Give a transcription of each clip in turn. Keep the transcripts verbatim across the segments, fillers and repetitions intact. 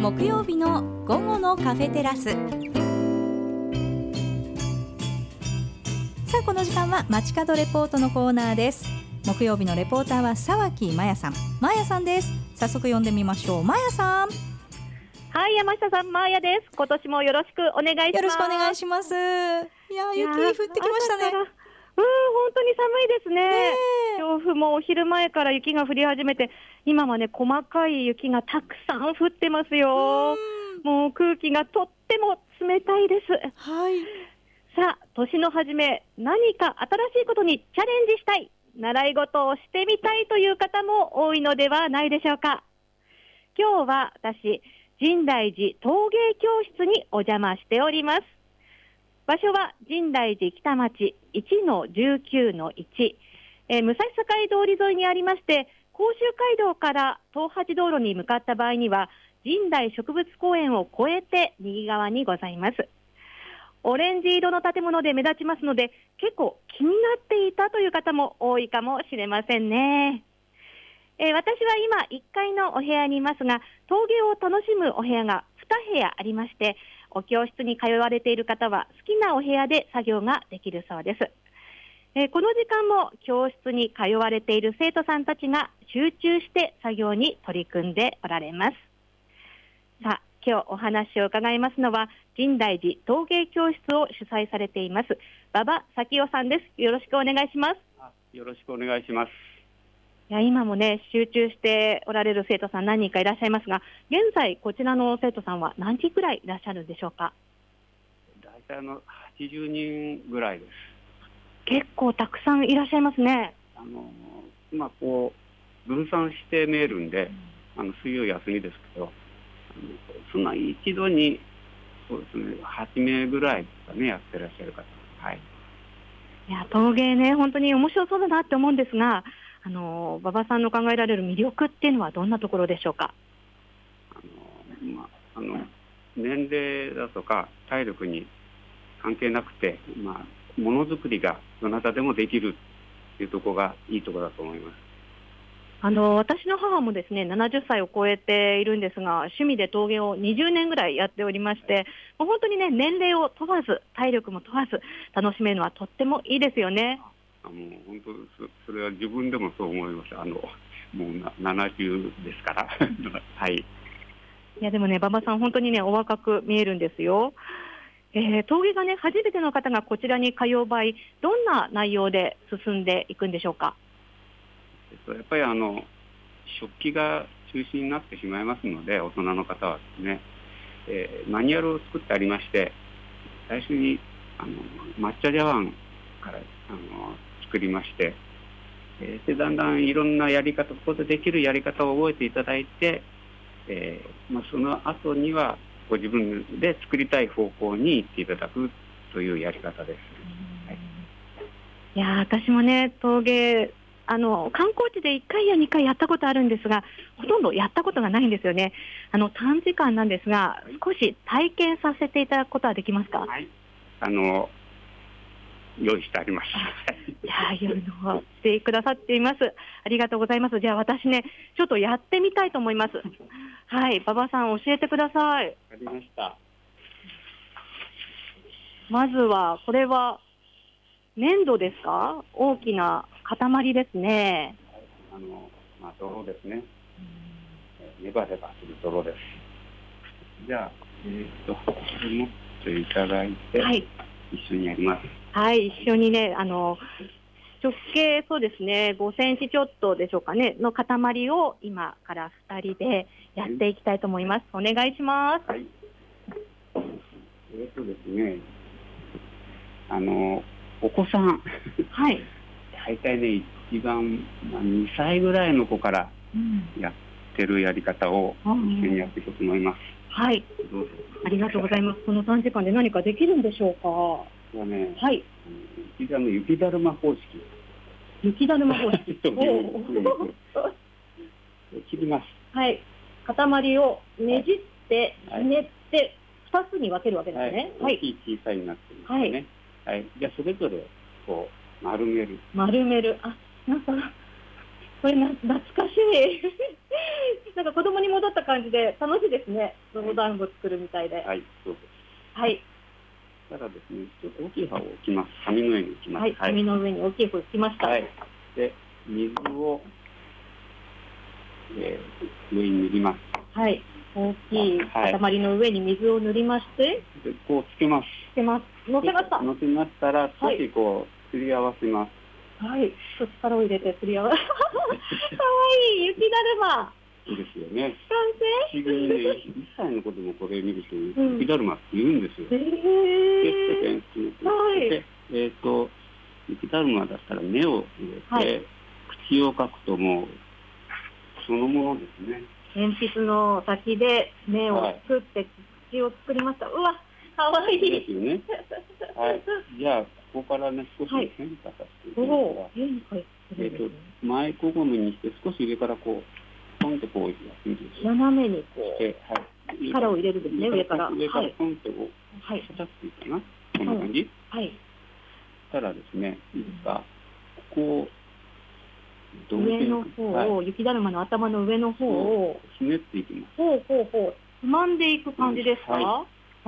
木曜日の午後のカフェテラス。さあこの時間は街角レポートのコーナーです。木曜日のレポーターは沢木真也さん。真也さんです。早速呼んでみましょう。真也さん。 はい、山下さん、真也です。今年もよろしくお願いします。 よろしくお願いします。いや雪降ってきましたね。 うん、本当に寒いですね。調布もお昼前から雪が降り始めて、今はね、細かい雪がたくさん降ってますよ。もう空気がとっても冷たいです。 はい。 さあ、年の初め、何か新しいことにチャレンジしたい、習い事をしてみたいという方も多いのではないでしょうか。今日は私、深大寺陶芸教室にお邪魔しております。場所は深大寺北町 いちのじゅうきゅうのいち、えー、武蔵境通り沿いにありまして、甲州街道から東八道路に向かった場合には、深大植物公園を越えて右側にございます。オレンジ色の建物で目立ちますので、結構気になっていたという方も多いかもしれませんね。えー、私は今いっかいのお部屋にいますが、陶芸を楽しむお部屋がに部屋ありまして、お教室に通われている方は好きなお部屋で作業ができるそうです。えー、この時間も教室に通われている生徒さんたちが集中して作業に取り組んでおられます。さあ、今日お話を伺いますのは、深大寺陶芸教室を主催されています馬場咲夫さんです。よろしくお願いします。 よろしくお願いします。 いや今もね、集中しておられる生徒さん何人かいらっしゃいますが、現在こちらの生徒さんは何人くらいいらっしゃるんでしょうか。 大体あのはちじゅうにんぐらいです。 結構たくさんいらっしゃいますね。 あの今こう分散して見えるんで、あの水曜休みですけど、あのそんな一度にそうですね、はちめいぐらいですかね、やってらっしゃる方。はい。 いや陶芸ね、本当に面白そうだなって思うんですが、あの馬場さんの考えられる魅力っていうのはどんなところでしょうか。 あの、まあ、あの年齢だとか体力に関係なくて、まあ、ものづくりがどなたでもできるっていうところがいいところだと思います。 あの私の母もですね、ななじゅっさいを超えているんですが、趣味で陶芸をにじゅうねんぐらいやっておりまして、もう本当にね、年齢を問わず体力も問わず楽しめるのはとってもいいですよね。 あもう本当そそれは自分でもそう思います。あのもうななじゅうですからはい。いやでもね、馬場さん本当にね、お若く見えるんですよ。えー、陶芸がね、初めての方がこちらに通う場合、どんな内容で進んでいくんでしょうか。 やっぱりあの食器が中心になってしまいますので、大人の方はですね、えー、マニュアルを作ってありまして、最初にあの抹茶茶碗からあの作りまして、えー、でだんだんいろんなやり方、ここでできるやり方を覚えていただいて、えーまあ、その後にはご自分で作りたい方向に行っていただくというやり方です。はい、 いや私もね、陶芸あの観光地でいっかいやにかいやったことあるんですが、ほとんどやったことがないんですよね。あの短時間なんですが、少し体験させていただくことはできますか。 はい、あの用意してあります。 いやいろいろしてくださっています。ありがとうございます。じゃあ私ね、ちょっとやってみたいと思います。はい、馬場さん教えてください。 わかりました。 まずはこれは粘土ですか。大きな塊ですね。 あの、まあ、泥ですね。ネバネバする泥です。じゃあ、えー、っとこれ持っていただいて、はい、一緒にやります。 はい、一緒にね、あの直径そうですね、ごセンチちょっとでしょうかねの塊を今からふたりでやっていきたいと思います。お願いします。 はい。えー、っとですね、あのお子さん、 はい、 大体ね一番、まあ、にさいぐらいの子からやってるやり方を一緒にやっていこうと思います。 うん、はい、どうぞ。ありがとうございます。この短時間で何かできるんでしょうか。 これはね、 はい、 雪だの雪だるま方式。 雪だるま方式。 切ります。 はい、塊をねじってひねってふたつに分けるわけですね。 はい、大きい小さいになってるんですね。はいはい、じゃあそれぞれこう丸める。 丸める。あ、なんかこれな懐かしい。 なんか子供に戻った感じで楽しいですね。泥団子作るみたいで。 はい、そうです。 はい。 ただですね、ちょっと大きい葉を置きます。紙の上に置きます。 はい、紙の上に大きい葉を置きました。 はい。で、水を、えー、上に塗ります。 はい。大きい塊の上に水を塗りまして、はい、 でこうつけます。 つけます。乗せました。 乗せましたら、少しこう、すり合わせます。 はい。ちょっと力を入れてすり合わせ。かわいい雪だるま。 いいですよね。 完成。 不思議にね、いっさいの子でもこれ見ると、雪だるまって言うんですよ。 へ、うん、えー。はい。で、えっ、ー、と、雪だるまだったら目を入れて、はい、口を描くともう、そのものですね。 鉛筆の先で目を作って口を作りました。はい、うわ、かわいい。 ですよね。はい。じゃあ、ここからね、少し変化させていきますが、はい、変化するんですね。えっ、ー、と、前こごめにして少し上からこう、ポンってこうやってみるんですよ。 斜めにこう、 はい、 力を入れるんですね、上から。 上からポンってこう、はい、叩くいいかな。こんな感じ。 はい。 そしたらですね、いいですか、ここを、 上の方を、はい、雪だるまの頭の上の方をひねっていきます。 ほうほうほう。つまんでいく感じですか？はい。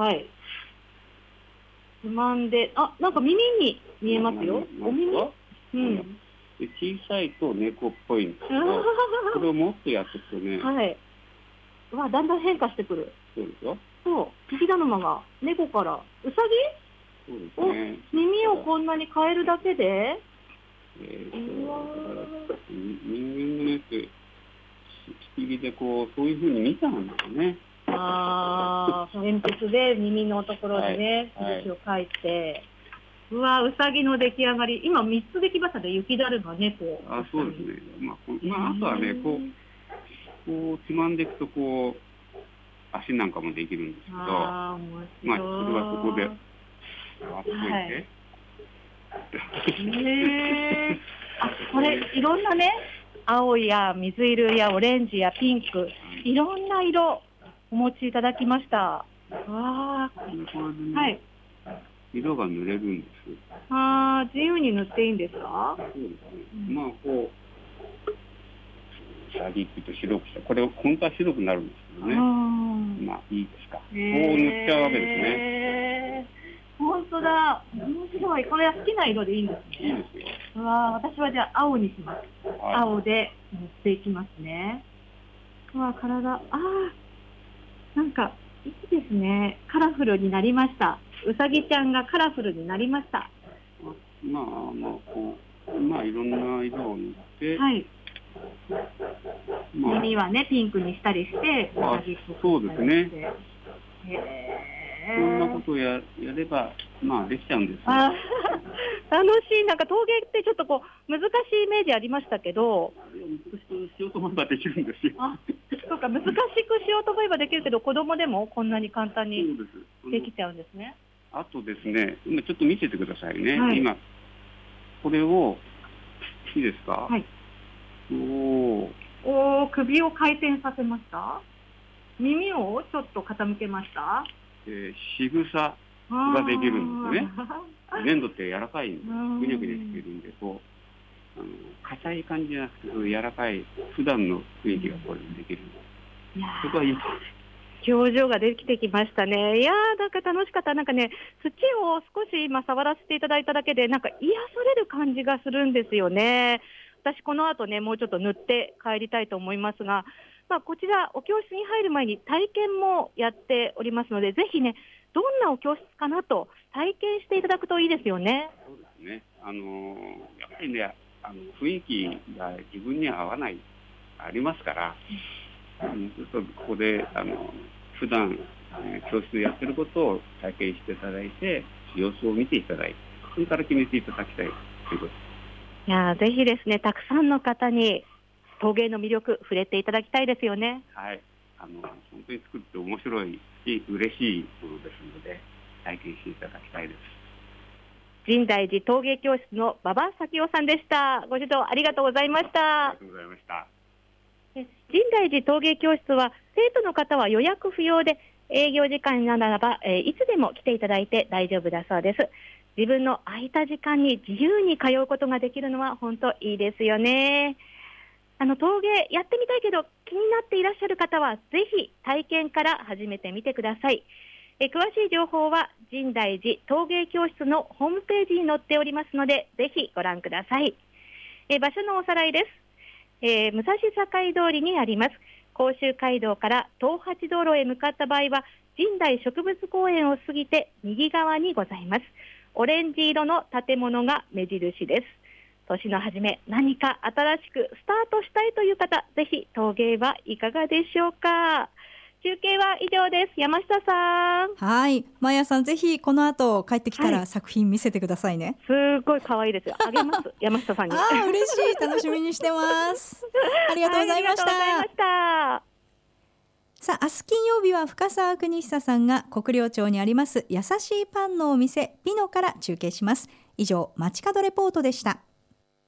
はい。つまんで、あ、なんか耳に見えますよ。お耳？うん。 で小さいと猫っぽいんですけど、これをもっとやっていくとね。 はい。うわ、だんだん変化してくる。 そうですよ。 そう。雪だるまが猫からうさぎ？そうですね。 耳をこんなに変えるだけで？ えー、とだから人間のねって不思議でこうそういうふうに見たんだよね。 ああ、鉛筆で耳のところでね、印を描いて、うわ、うさぎの出来上がり、今みっつできましたね、雪だるま猫。 あ、そうですね。まあ、こまあ、あとはね、こうこうつまんでいくとこう足なんかもできるんですけど、あ、まあそれはそこであっといて。はい、 へあ、これいろんなね、青や水色やオレンジやピンク、いろんな色お持ちいただきました。わあ、はい。 色が塗れるんです。 ああ、自由に塗っていいんですか？ そうですね。うん、まあこうさぎってと白くした、これ本当は白くなるんですけどね。まあいいですか。こう塗っちゃうわけですね。 本当だ、面白い。これは好きな色でいいんですね。 いいですよ。 うわ、私はじゃあ青にします。はい、青で塗っていきますね。うわ、体、ああ、なんかいいですね。カラフルになりました。うさぎちゃんがカラフルになりました。 まあまあこう、まあいろんな色を塗って、 はい。まあ、耳はねピンクにしたりして、 うさぎっぽくしたりして。そうですね。へー。そんなことを や, やれば、まあ、できちゃうんですよ。 あ楽しい。なんか陶芸ってちょっとこう難しいイメージありましたけど、 難しくしようと思えばできるんですよ。 あ、そうか、難しくしようと思えばできるけど、子供でもこんなに簡単にできちゃうんですね。 あとですね、今ちょっと見せてくださいね。 はい、 今これをいいですか？はい。 おお、首を回転させました。耳をちょっと傾けました。 えー、仕草ができるんですね。粘土って柔らかいんで、ぐにゃぐにゃしてるんで、こう、あの、硬い感じじゃなくて、柔らかい、普段の雰囲気がこれでできるんです。いやそこはいい。 表情ができてきましたね。いやー、なんか楽しかった。なんかね、土を少し今触らせていただいただけで、なんか癒される感じがするんですよね。私、この後ね、もうちょっと塗って帰りたいと思いますが、まあ、こちら、お教室に入る前に体験もやっておりますので、ぜひね、どんなお教室かなと体験していただくといいですよね。 そうですね。あのー、やっぱりね、あの雰囲気が自分には合わない、ありますから、うん、ちょっとここで、あの、普段、えー、教室でやってることを体験していただいて、様子を見ていただいて、それから決めていただきたいということです。 いや、ぜひですね、たくさんの方に陶芸の魅力触れていただきたいですよね。 はい、あの本当に作って面白いし嬉しいものですので体験していただきたいです。 深大寺陶芸教室の馬場咲夫さんでした。ご指導ありがとうございました。 ありがとうございました。 深大寺陶芸教室は生徒の方は予約不要で営業時間ならば、えー、いつでも来ていただいて大丈夫だそうです。自分の空いた時間に自由に通うことができるのは本当いいですよね。 あの陶芸やってみたいけど気になっていらっしゃる方はぜひ体験から始めてみてください。え詳しい情報は深大寺陶芸教室のホームページに載っておりますのでぜひご覧ください。え場所のおさらいです。えー、武蔵境通りにあります甲州街道から東八道路へ向かった場合は深大植物公園を過ぎて右側にございます。オレンジ色の建物が目印です。年の初め何か新しくスタートしたいという方、ぜひ陶芸はいかがでしょうか。中継は以上です。山下さん。 はい、まやさんぜひこの後帰ってきたはいら作品見せてくださいね。 すごい可愛いですよ。あげます山下さんに。 あー嬉しい、楽しみにしてますありがとうございました、 はい、ありがとうございました。 さあ、明日金曜日は深澤邦久さんが国領町にあります優しいパンのお店ピノから中継します。以上、街角レポートでした。